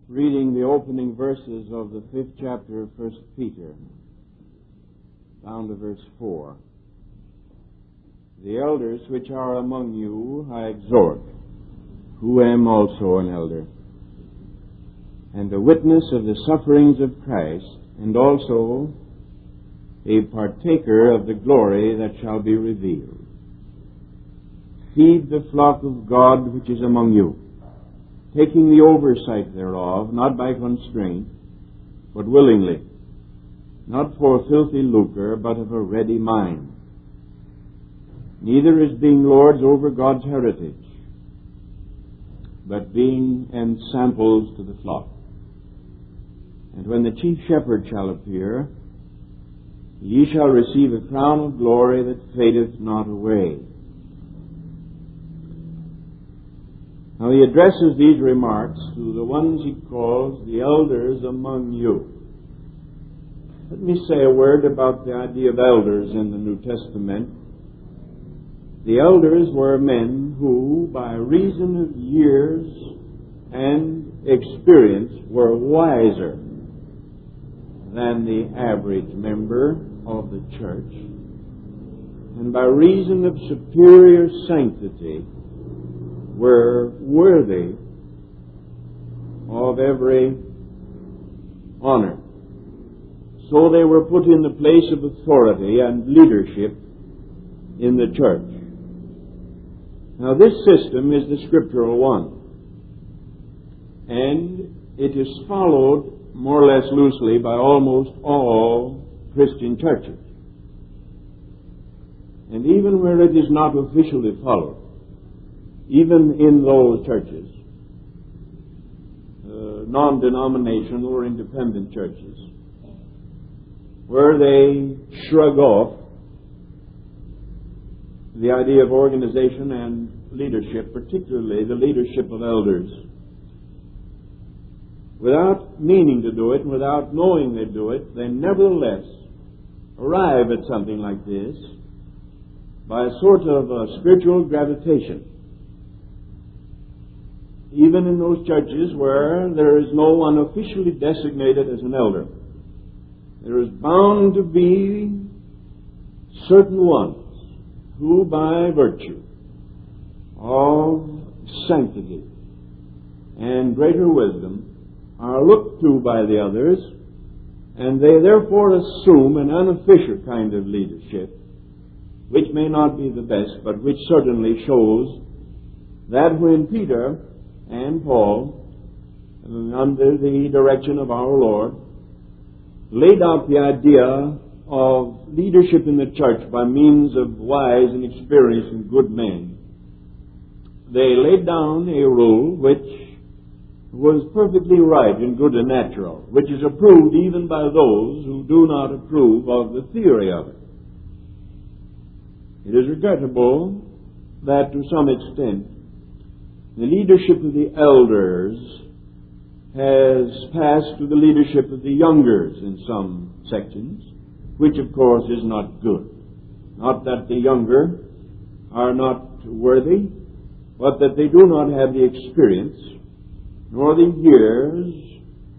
reading the opening verses of the 5th chapter of 1 Peter, down to verse 4. The elders which are among you I exhort, who am also an elder, and a witness of the sufferings of Christ, and also a partaker of the glory that shall be revealed. Feed the flock of God which is among you, taking the oversight thereof, not by constraint, but willingly, not for filthy lucre, but of a ready mind, neither as being lords over God's heritage, but being ensamples to the flock. And when the chief shepherd shall appear, ye shall receive a crown of glory that fadeth not away. Now he addresses these remarks to the ones he calls the elders among you. Let me say a word about the idea of elders in the New Testament. The elders were men who, by reason of years and experience, were wiser than the average member of the church, and by reason of superior sanctity were worthy of every honor. So they were put in the place of authority and leadership in the church. Now this system is the scriptural one, and it is followed more or less loosely by almost all Christian churches. And even where it is not officially followed, even in those churches, non-denominational or independent churches, where they shrug off the idea of organization and leadership, particularly the leadership of elders, without meaning to do it and without knowing they do it, they nevertheless arrive at something like this by a sort of a spiritual gravitation. Even in those churches where there is no one officially designated as an elder, there is bound to be certain ones who, by virtue of sanctity and greater wisdom, are looked to by the others, and they therefore assume an unofficial kind of leadership, which may not be the best, but which certainly shows that when Peter and Paul, under the direction of our Lord, laid out the idea of leadership in the church by means of wise and experienced and good men, they laid down a rule which was perfectly right and good and natural, which is approved even by those who do not approve of the theory of it. It is regrettable that to some extent the leadership of the elders has passed to the leadership of the youngers in some sections, which of course is not good. Not that the younger are not worthy, but that they do not have the experience, nor the years,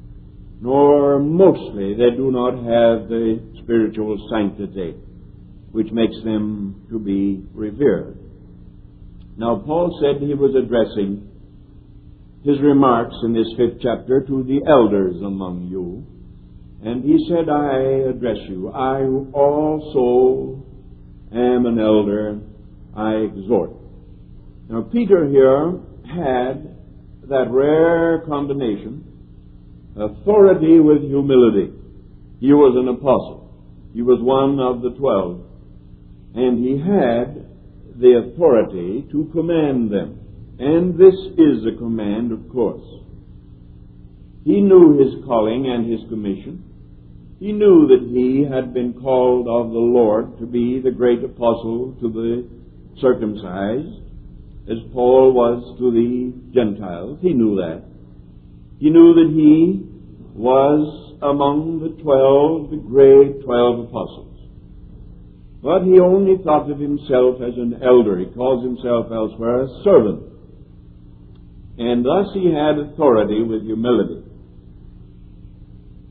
nor mostly they do not have the spiritual sanctity which makes them to be revered. Now Paul said he was addressing his remarks in this 5th chapter to the elders among you, and he said, I address you. I also am an elder. I exhort. Now Peter here had that rare combination, authority with humility. He was an apostle. He was one of the 12. And he had the authority to command them. And this is a command, of course. He knew his calling and his commission. He knew that he had been called of the Lord to be the great apostle to the circumcised, as Paul was to the Gentiles. He knew that. He knew that he was among the 12, the great 12 apostles. But he only thought of himself as an elder. He calls himself elsewhere a servant. And thus he had authority with humility.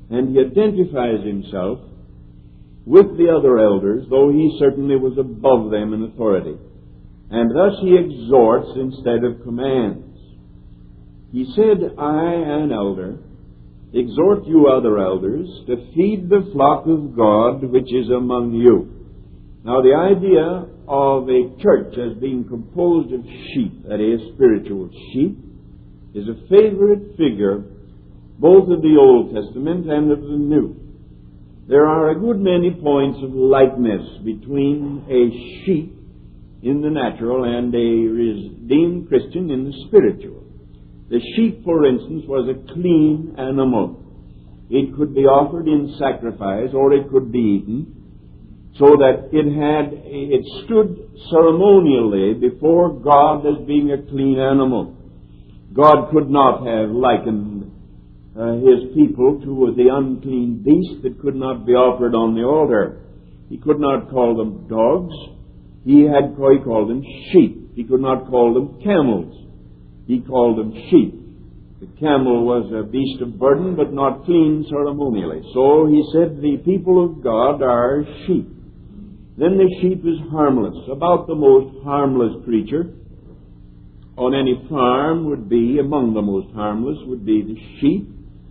And he identifies himself with the other elders, though he certainly was above them in authority. And thus he exhorts instead of commands. He said, I, an elder, exhort you other elders to feed the flock of God which is among you. Now the idea of a church as being composed of sheep, that is, spiritual sheep, is a favorite figure both of the Old Testament and of the New. There are a good many points of likeness between a sheep in the natural and a redeemed Christian in the spiritual. The sheep, for instance, was a clean animal. It could be offered in sacrifice or it could be eaten, so that it stood ceremonially before God as being a clean animal. God could not have likened his people to the unclean beast that could not be offered on the altar. He could not call them dogs. He called them sheep. He could not call them camels. He called them sheep. The camel was a beast of burden, but not clean ceremonially. So he said the people of God are sheep. Then the sheep is harmless. About the most harmless creature on any farm would be, among the most harmless, would be the sheep.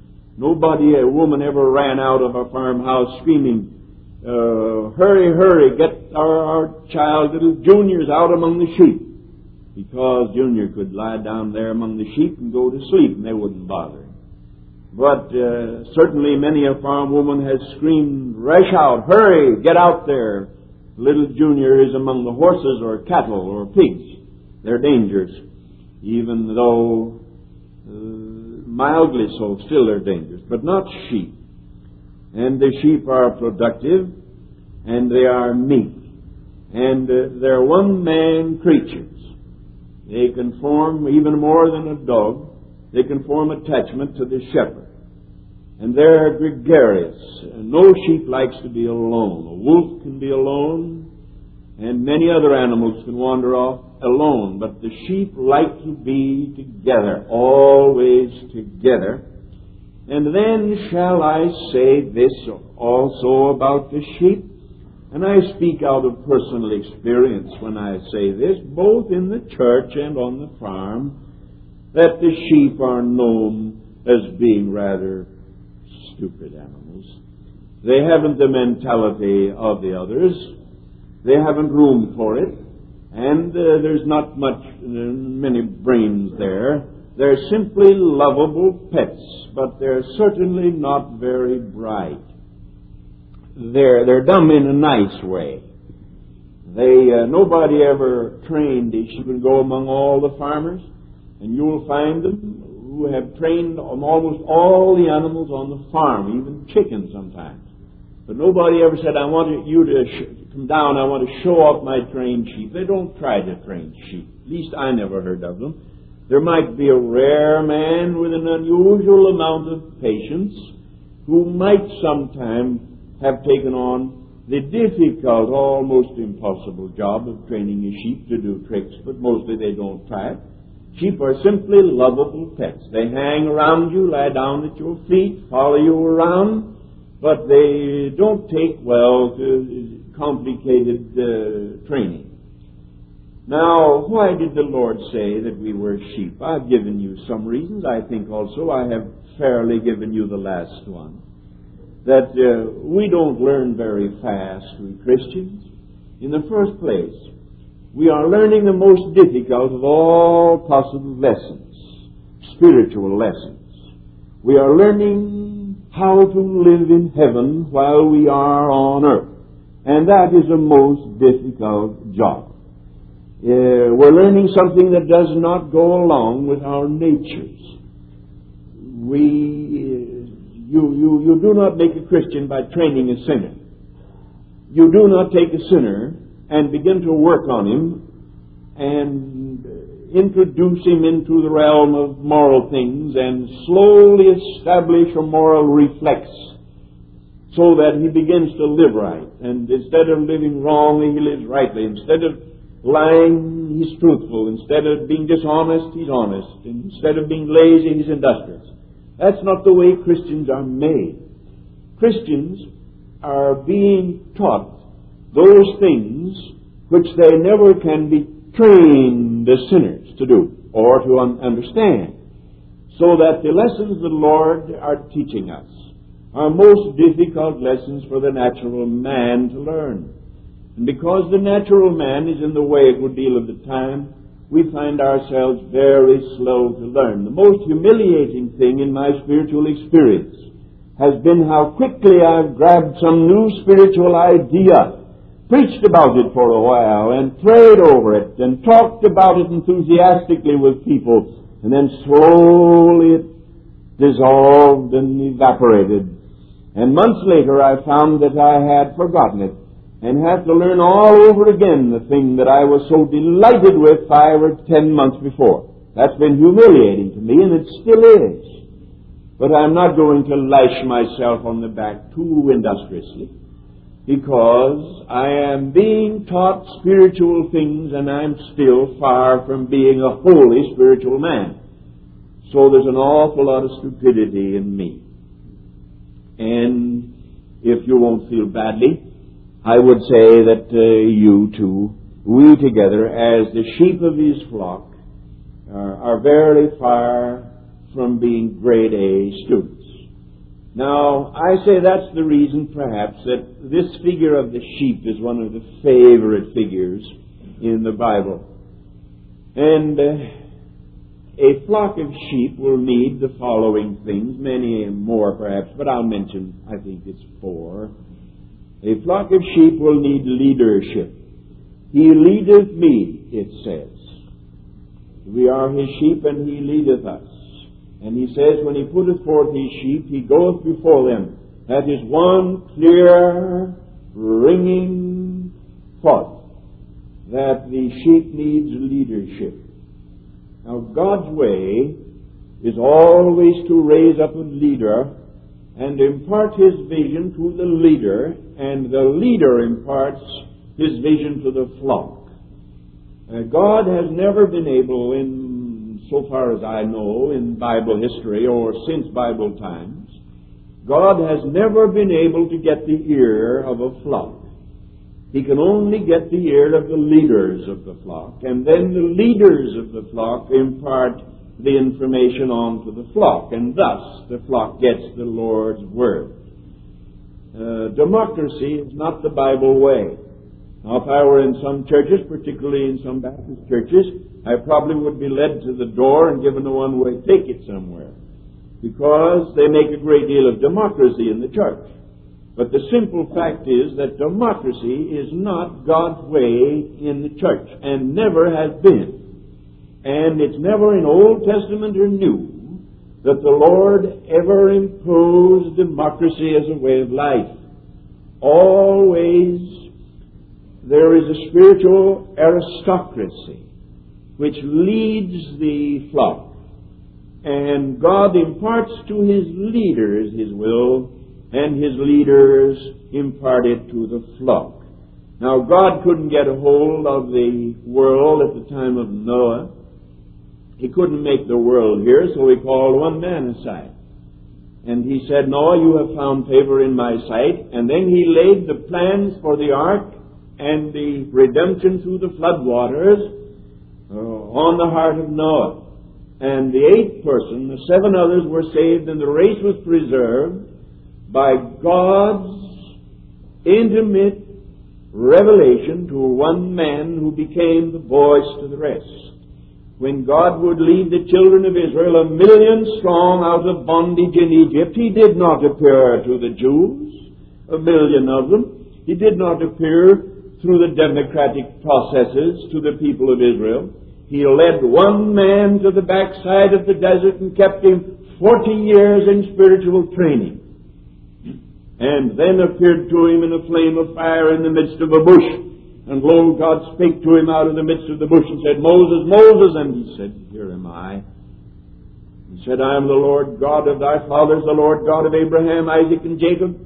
A woman ever ran out of a farmhouse screaming, hurry, hurry, get our child, little Junior's out among the sheep. Because Junior could lie down there among the sheep and go to sleep and they wouldn't bother him. But certainly many a farm woman has screamed, rush out, hurry, get out there. Little Junior is among the horses or cattle or pigs. They're dangerous. Even though mildly so, still they're dangerous. But not sheep. And the sheep are productive and they are meek. And they're one-man creatures. They can form, even more than a dog, they can form attachment to the shepherd. And they're gregarious. No sheep likes to be alone. A wolf can be alone, and many other animals can wander off alone. But the sheep like to be together, always together. And then shall I say this also about the sheep? And I speak out of personal experience when I say this, both in the church and on the farm, that the sheep are known as being rather stupid animals. They haven't the mentality of the others. They haven't room for it. And there's not many brains there. They're simply lovable pets, but they're certainly not very bright. They're dumb in a nice way. Nobody ever trained these. You can go among all the farmers, and you'll find them who have trained almost all the animals on the farm, even chickens sometimes. But nobody ever said, I want you to come down, I want to show off my trained sheep. They don't try to train sheep. At least I never heard of them. There might be a rare man with an unusual amount of patience who might sometime have taken on the difficult, almost impossible job of training a sheep to do tricks, but mostly they don't try it. Sheep are simply lovable pets. They hang around you, lie down at your feet, follow you around, but they don't take well to complicated training. Now, why did the Lord say that we were sheep? I've given you some reasons. I think also I have fairly given you the last one. That we don't learn very fast, we Christians. In the first place, we are learning the most difficult of all possible lessons, spiritual lessons. We are learning how to live in heaven while we are on earth. And that is a most difficult job. We're learning something that does not go along with our natures. You do not make a Christian by training a sinner. You do not take a sinner and begin to work on him and introduce him into the realm of moral things and slowly establish a moral reflex so that he begins to live right. And instead of living wrongly, he lives rightly. Instead of lying, he's truthful. Instead of being dishonest, he's honest. Instead of being lazy, he's industrious. That's not the way Christians are made. Christians are being taught those things which they never can be trained as sinners to do or to understand. So that the lessons the Lord are teaching us are most difficult lessons for the natural man to learn. And because the natural man is in the way a good deal of the time, we find ourselves very slow to learn. The most humiliating thing in my spiritual experience has been how quickly I've grabbed some new spiritual idea, preached about it for a while, and prayed over it, and talked about it enthusiastically with people, and then slowly it dissolved and evaporated. And months later I found that I had forgotten it, and had to learn all over again the thing that I was so delighted with 5 or 10 months before. That's been humiliating to me, and it still is. But I'm not going to lash myself on the back too industriously, because I am being taught spiritual things, and I'm still far from being a wholly spiritual man. So there's an awful lot of stupidity in me. And if you won't feel badly, I would say that you two, we together, as the sheep of his flock, are very far from being grade A students. Now, I say that's the reason, perhaps, that this figure of the sheep is one of the favorite figures in the Bible. And a flock of sheep will need the following things, many more perhaps, but I'll mention, I think it's 4. A flock of sheep will need leadership. He leadeth me, it says. We are his sheep, and he leadeth us. And he says, when he putteth forth his sheep, he goeth before them. That is one clear, ringing thought, that the sheep needs leadership. Now, God's way is always to raise up a leader and impart his vision to the leader, and the leader imparts his vision to the flock. God has never been able, so far as I know, in Bible history or since Bible times, God has never been able to get the ear of a flock. He can only get the ear of the leaders of the flock, and then the leaders of the flock impart the information on to the flock, and thus the flock gets the Lord's Word. Democracy is not the Bible way. Now, if I were in some churches, particularly in some Baptist churches, I probably would be led to the door and given a one-way ticket somewhere, because they make a great deal of democracy in the church. But the simple fact is that democracy is not God's way in the church, and never has been. And it's never in Old Testament or New that the Lord ever imposed democracy as a way of life. Always there is a spiritual aristocracy which leads the flock, and God imparts to his leaders his will, and his leaders impart it to the flock. Now, God couldn't get a hold of the world at the time of Noah. He couldn't make the world here, so he called one man aside. And he said, Noah, you have found favor in my sight. And then he laid the plans for the ark and the redemption through the flood waters on the heart of Noah. And the 8th person, the 7 others were saved, and the race was preserved by God's intimate revelation to one man who became the voice to the rest. When God would lead the children of Israel 1 million strong out of bondage in Egypt, he did not appear to the Jews, 1 million of them. He did not appear through the democratic processes to the people of Israel. He led one man to the backside of the desert and kept him 40 years in spiritual training, and then appeared to him in a flame of fire in the midst of a bush. And lo, God spake to him out of the midst of the bush and said, Moses, Moses. And he said, Here am I. He said, I am the Lord God of thy fathers, the Lord God of Abraham, Isaac, and Jacob.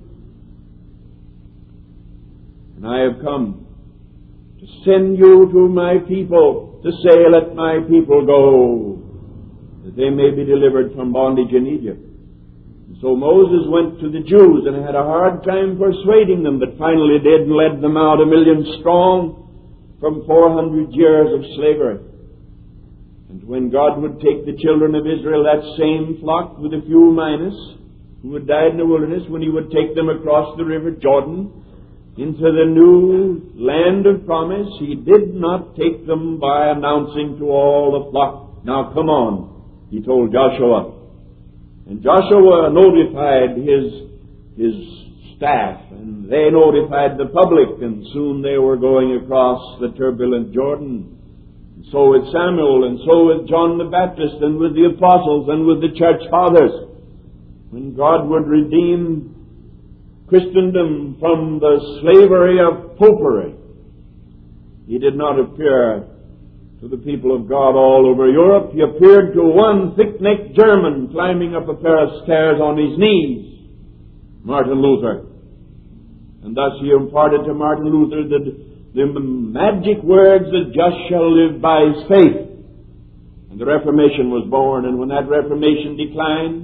And I have come to send you to my people, to say, let my people go, that they may be delivered from bondage in Egypt. And So Moses went to the Jews and had a hard time persuading them, but finally did and led them out 1,000,000 strong from 400 years of slavery. And when God would take the children of Israel, that same flock with a few minus, who had died in the wilderness, when He would take them across the river Jordan into the new land of promise, He did not take them by announcing to all the flock, "Now come on," He told Joshua. And Joshua notified his staff, and they notified the public, and soon they were going across the turbulent Jordan. And so with Samuel, and so with John the Baptist, and with the apostles, and with the church fathers. When God would redeem Christendom from the slavery of popery, He did not appear to the people of God all over Europe. He appeared to one thick-necked German climbing up a pair of stairs on his knees, Martin Luther. And thus He imparted to Martin Luther the magic words, "The just shall live by his faith." And the Reformation was born. And when that Reformation declined,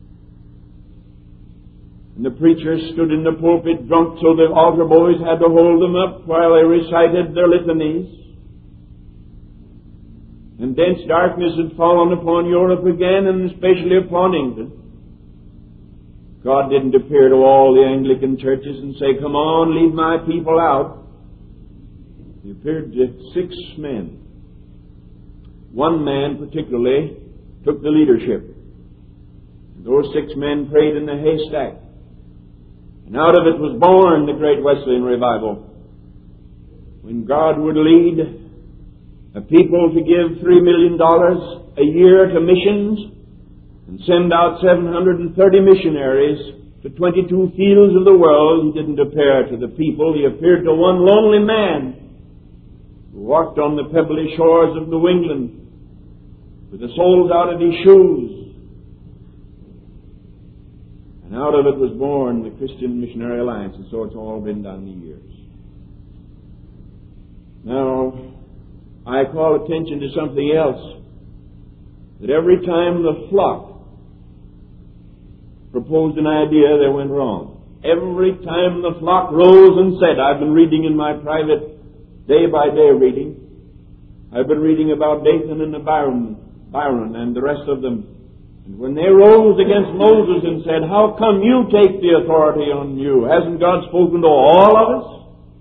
and the preachers stood in the pulpit drunk so the altar boys had to hold them up while they recited their litanies, and dense darkness had fallen upon Europe again, and especially upon England, God didn't appear to all the Anglican churches and say, "Come on, lead my people out." He appeared to 6 men. One man particularly took the leadership. And those 6 men prayed in the haystack. And out of it was born the great Wesleyan revival. When God would lead a people to give $3 million a year to missions and send out 730 missionaries to 22 fields of the world, He didn't appear to the people. He appeared to one lonely man who walked on the pebbly shores of New England with the soles out of his shoes. And out of it was born the Christian Missionary Alliance, and so it's all been down the years. Now, I call attention to something else. That every time the flock proposed an idea, they went wrong. Every time the flock rose and said, I've been reading in my private day-by-day reading, I've been reading about Dathan and Byron and the rest of them. And when they rose against Moses and said, how come you take the authority on you? Hasn't God spoken to all of us?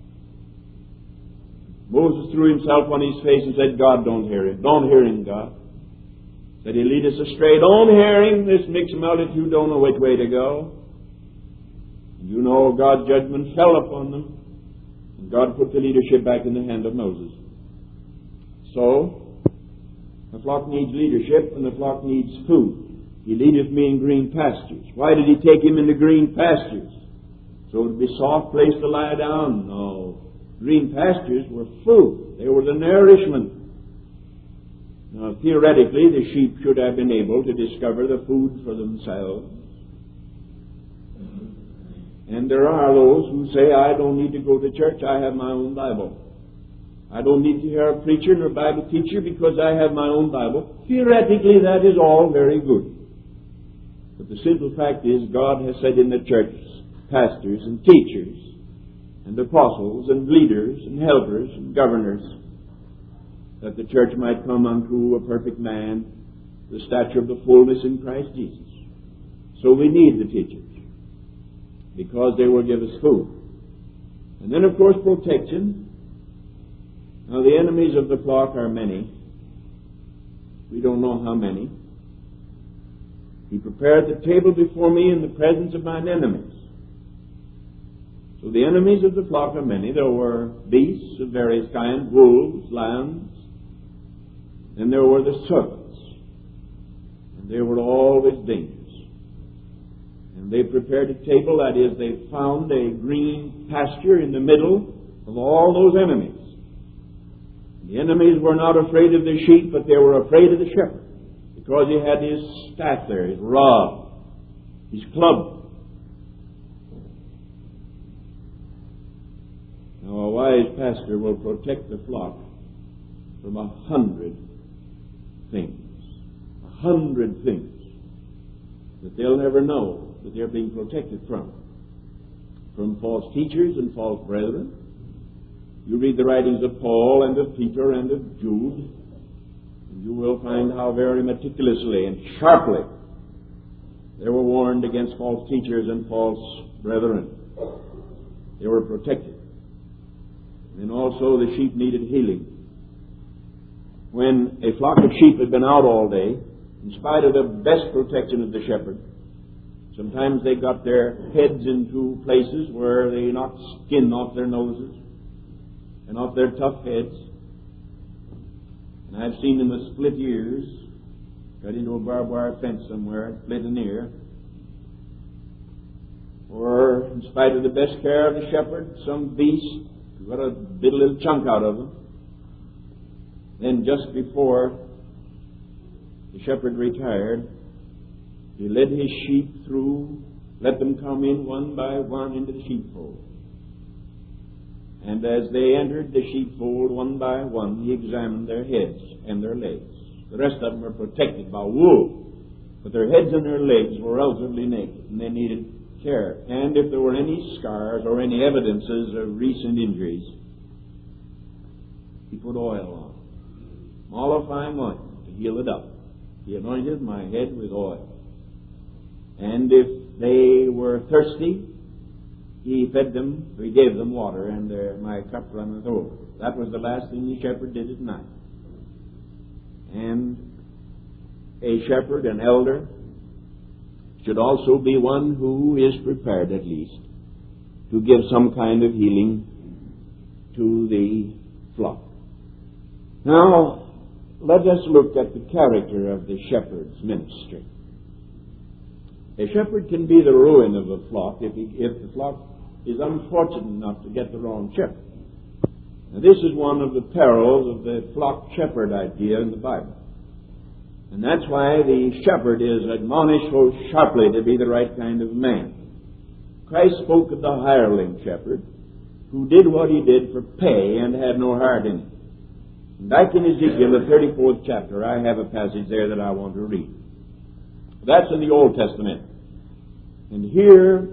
Moses threw himself on his face and said, God, don't hear him. Don't hear him, God. Said he'll lead us astray. Don't hear him. This mixed multitude don't know which way to go. And you know God's judgment fell upon them. And God put the leadership back in the hand of Moses. So, the flock needs leadership and the flock needs food. He leadeth me in green pastures. Why did he take him into green pastures? So it would be a soft place to lie down? No. Green pastures were food. They were the nourishment. Now, theoretically, the sheep should have been able to discover the food for themselves. And there are those who say, I don't need to go to church, I have my own Bible. I don't need to hear a preacher nor a Bible teacher because I have my own Bible. Theoretically, that is all very good. But the simple fact is, God has said in the church, pastors and teachers and apostles and leaders and helpers and governors, that the church might come unto a perfect man, the stature of the fullness in Christ Jesus. So we need the teachers, because they will give us food. And then, of course, protection. Now, the enemies of the flock are many. We don't know how many. He prepared the table before me in the presence of mine enemies. So the enemies of the flock are many. There were beasts of various kinds, wolves, lions, and there were the serpents. And they were always dangerous. And they prepared a table, that is, they found a green pasture in the middle of all those enemies. The enemies were not afraid of the sheep, but they were afraid of the shepherd, because he had his staff there, his rod, his club. Now, a wise pastor will protect the flock from 100 things. 100 things that they'll never know that they're being protected from false teachers and false brethren. You read the writings of Paul and of Peter and of Jude, and you will find how very meticulously and sharply they were warned against false teachers and false brethren. They were protected. And also the sheep needed healing. When a flock of sheep had been out all day, in spite of the best protection of the shepherd, sometimes they got their heads into places where they knocked skin off their noses and off their tough heads. And I've seen them with split ears, got into a barbed wire fence somewhere and split an ear. Or, in spite of the best care of the shepherd, some beast got a little chunk out of them. Then just before the shepherd retired, he led his sheep through, let them come in one by one into the sheepfold. And as they entered the sheepfold one by one, he examined their heads and their legs. The rest of them were protected by wool, but their heads and their legs were relatively naked, and they needed care. And if there were any scars or any evidences of recent injuries, he put oil on, mollifying ointment to heal it up. He anointed my head with oil. And if they were thirsty, he fed them, he gave them water, and my cup runneth over. That was the last thing the shepherd did at night. And a shepherd, an elder, should also be one who is prepared at least to give some kind of healing to the flock. Now, let us look at the character of the shepherd's ministry. A shepherd can be the ruin of a flock if the flock is unfortunate enough to get the wrong shepherd. Now, this is one of the perils of the flock shepherd idea in the Bible. And that's why the shepherd is admonished so sharply to be the right kind of man. Christ spoke of the hireling shepherd who did what he did for pay and had no heart in it. And back in Ezekiel, the 34th chapter, I have a passage there that I want to read. That's in the Old Testament. And here,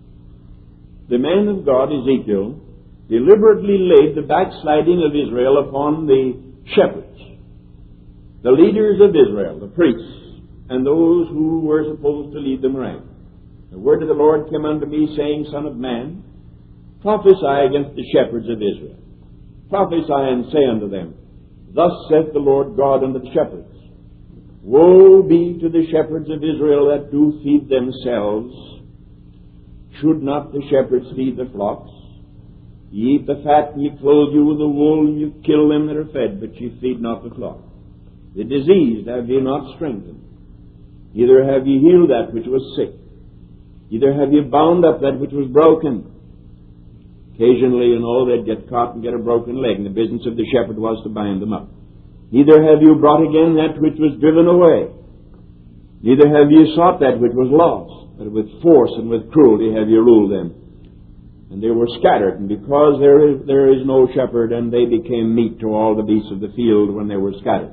the man of God, Ezekiel, deliberately laid the backsliding of Israel upon the shepherds, the leaders of Israel, the priests, and those who were supposed to lead them right. The word of the Lord came unto me, saying, Son of man, prophesy against the shepherds of Israel. Prophesy and say unto them, Thus saith the Lord God unto the shepherds, Woe be to the shepherds of Israel that do feed themselves. Should not the shepherds feed the flocks? Ye eat the fat, and ye clothe you with the wool, and you kill them that are fed, but ye feed not the flock. The diseased have ye not strengthened, neither have ye healed that which was sick, neither have ye bound up that which was broken. Occasionally, they'd get caught and get a broken leg, and the business of the shepherd was to bind them up. Neither have you brought again that which was driven away, neither have ye sought that which was lost, but with force and with cruelty have ye ruled them. And they were scattered, and because there is no shepherd, and they became meat to all the beasts of the field when they were scattered.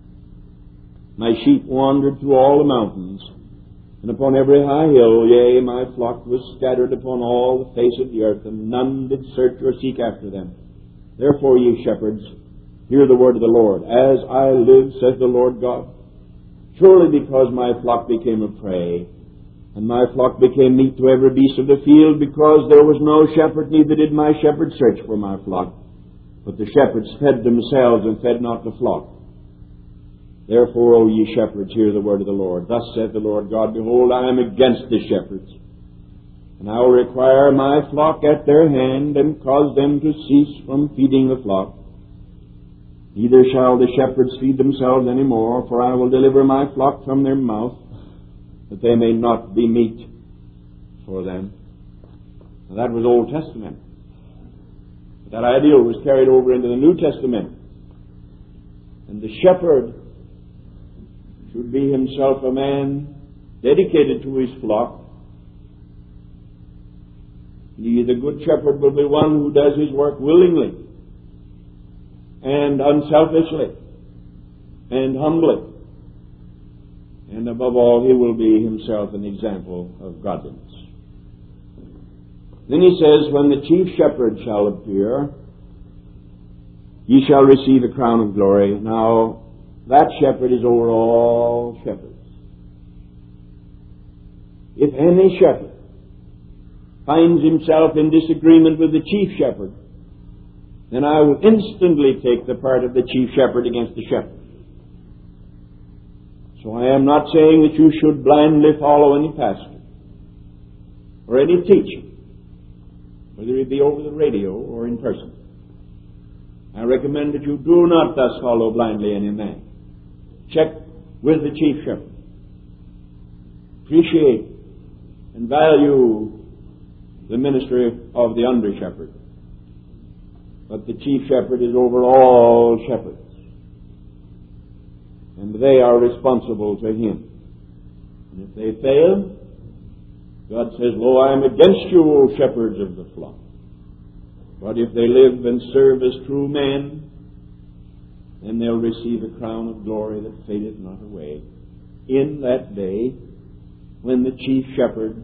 My sheep wandered through all the mountains, and upon every high hill, yea, my flock was scattered upon all the face of the earth, and none did search or seek after them. Therefore, ye shepherds, hear the word of the Lord. As I live, says the Lord God, surely because my flock became a prey, and my flock became meat to every beast of the field, because there was no shepherd, neither did my shepherd search for my flock. But the shepherds fed themselves and fed not the flock. Therefore, O ye shepherds, hear the word of the Lord. Thus saith the Lord God, Behold, I am against the shepherds, and I will require my flock at their hand, and cause them to cease from feeding the flock. Neither shall the shepherds feed themselves any more, for I will deliver my flock from their mouth, that they may not be meat for them. Now, that was Old Testament. But that ideal was carried over into the New Testament. And the shepherd should be himself a man dedicated to his flock. The good shepherd will be one who does his work willingly and unselfishly and humbly. And above all, he will be himself an example of godliness. Then he says, when the chief shepherd shall appear, ye shall receive a crown of glory. Now, that shepherd is over all shepherds. If any shepherd finds himself in disagreement with the chief shepherd, then I will instantly take the part of the chief shepherd against the shepherd. So I am not saying that you should blindly follow any pastor or any teacher, whether it be over the radio or in person. I recommend that you do not thus follow blindly any man. Check with the chief shepherd. Appreciate and value the ministry of the under shepherd. But the chief shepherd is over all shepherds. And they are responsible to him. And if they fail, God says, lo, I am against you, O shepherds of the flock. But if they live and serve as true men, then they'll receive a crown of glory that fadeth not away in that day when the chief shepherd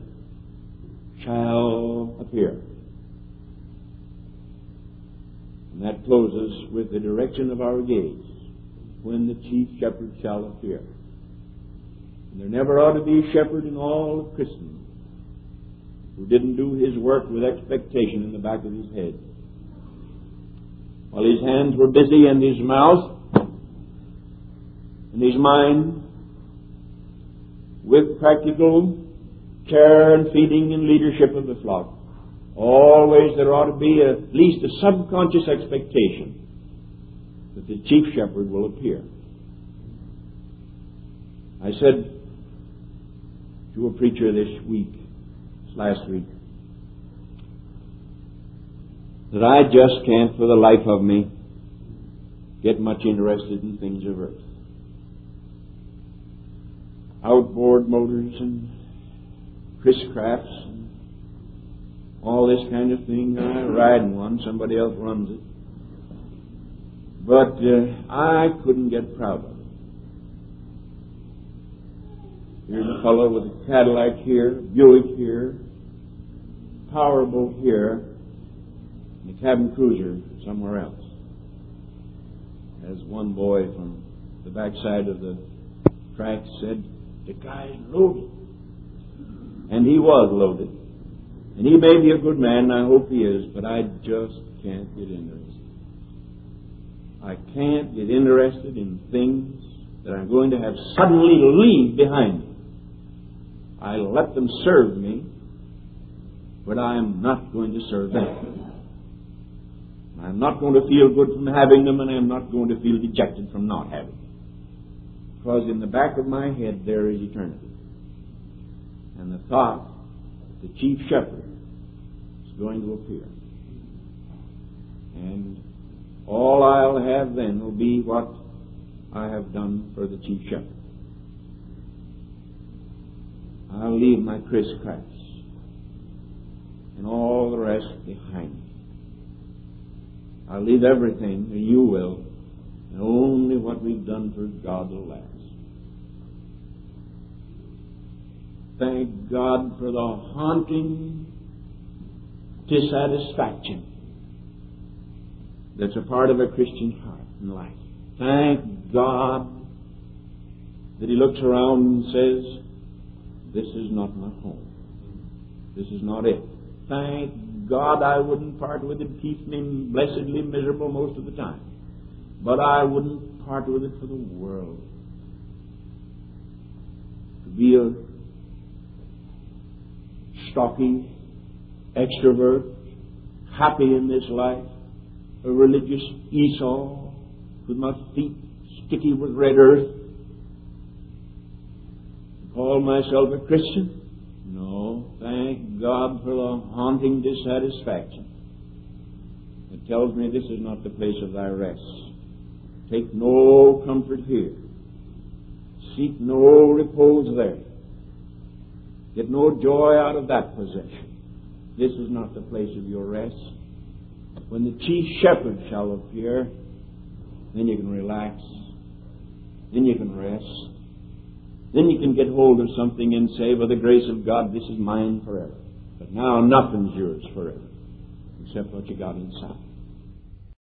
shall appear. And that closes with the direction of our gaze, when the chief shepherd shall appear. And there never ought to be a shepherd in all of Christendom who didn't do his work with expectation in the back of his head. While his hands were busy and his mouth and his mind with practical care and feeding and leadership of the flock, always there ought to be at least a subconscious expectation that the chief shepherd will appear. I said to a preacher this last week, that I just can't for the life of me get much interested in things of earth. Outboard motors and Chris Crafts and all this kind of thing. I ride in one, somebody else runs it. But I couldn't get proud of it. Here's a fellow with a Cadillac here, a Buick here, powerboat here, and a cabin cruiser somewhere else. As one boy from the backside of the track said, the guy's loaded. And he was loaded. And he may be a good man, and I hope he is, but I just can't get interested. I can't get interested in things that I'm going to have suddenly leave behind me. I let them serve me, but I am not going to serve them. I'm not going to feel good from having them, and I'm not going to feel dejected from not having them. Because in the back of my head there is eternity. And the thought that the chief shepherd is going to appear. And all I'll have then will be what I have done for the chief shepherd. I'll leave my Chris Crafts and all the rest behind me. I'll leave everything, and you will, and only what we've done for God will last. Thank God for the haunting dissatisfaction that's a part of a Christian's heart and life. Thank God that he looks around and says, this is not my home. This is not it. Thank God I wouldn't part with it, keep me blessedly miserable most of the time. But I wouldn't part with it for the world. To be a stocky extrovert, happy in this life, a religious Esau with my feet sticky with red earth, call myself a Christian? No, thank God for the haunting dissatisfaction. It tells me this is not the place of thy rest. Take no comfort here. Seek no repose there. Get no joy out of that possession. This is not the place of your rest. When the chief shepherd shall appear, then you can relax. Then you can rest. Then you can get hold of something and say, by the grace of God, this is mine forever. But now nothing's yours forever, except what you got inside.